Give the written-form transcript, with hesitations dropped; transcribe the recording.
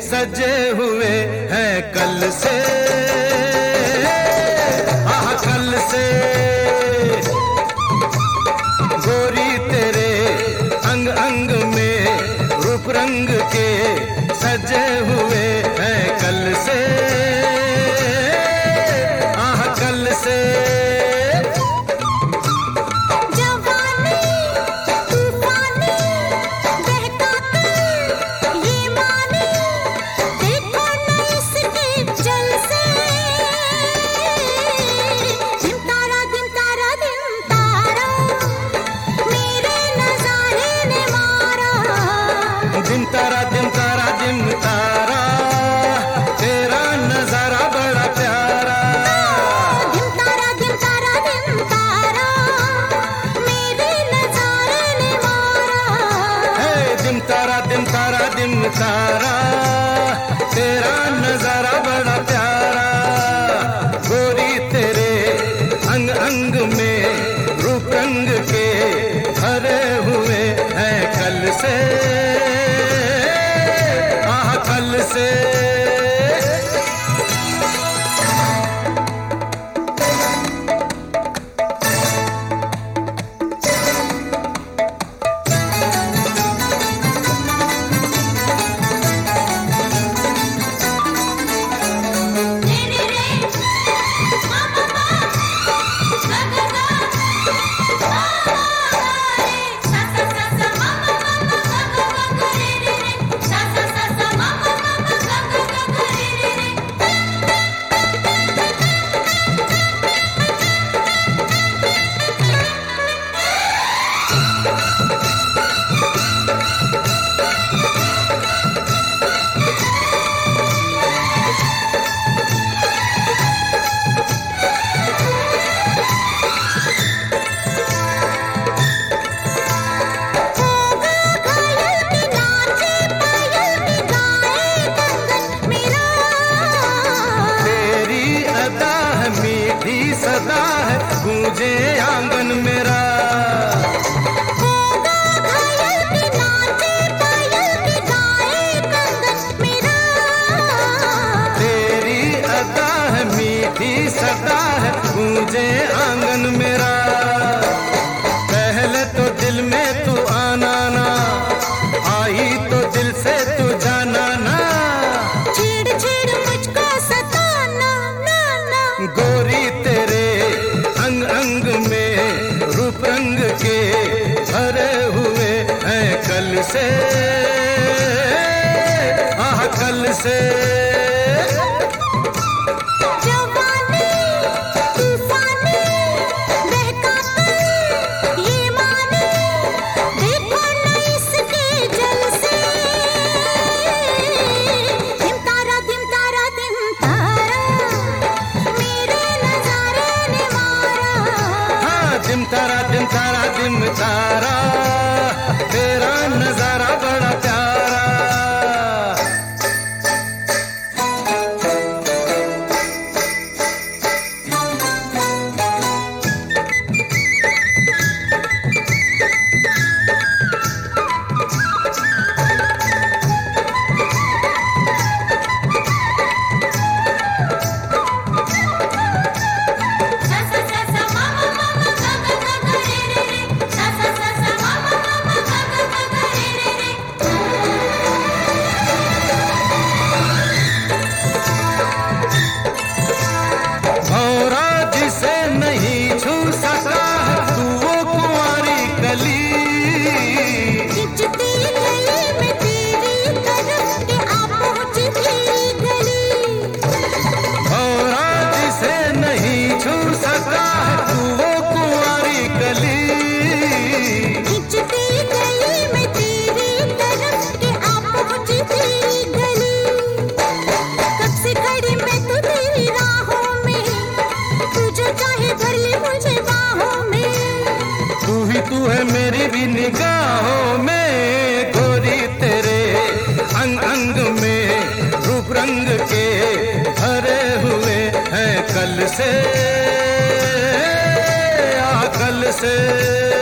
सजे हुए हैं कल से, आह कल से। गोरी तेरे अंग अंग में रूप रंग के सजे हुए हैं कल से, आह कल से। दिन तारा दिन तारा दिन तारा, तेरा नजारा बड़ा प्यारा। दिन तारा दिन तारा दिन तारा, मेरे नजारे ने मारा। है दिन तारा दिन तारा दिन तारा, तेरा नजारा बड़ा प्यारा। गोरी तेरे अंग अंग में रूप रंग के भरे हुए हैं कल से, कल से। सदा है गूंजे आंगन मेरा, होगा घायल भी नाचे पायल भी गाए कंगन मेरा। तेरी अदा है मीठी सदा है गूंजे आंगन मेरा। पहले तो दिल में तू आना ना, आई तो दिल से तू जाना ना। छेड़ छेड़ मुझको सताना ना ना। गोरी तेरे अंग अंग में रूप रंग के भरे हुए हैं कल से, आह कल से। जवानी तूफानी बहका कर ये मानी, देखो न इसके जल से। दिन तारा दिन तारा दिन तारा, मेरे नजारे ने मारा। हाँ दिन तारा दिन तारा दिन तारा, तेरा नजारा बड़ा प्यारा। तू है मेरी भी निगाहों में, गोरी तेरे अंग अंग में रूप रंग के भरे हुए हैं कल से, कल से।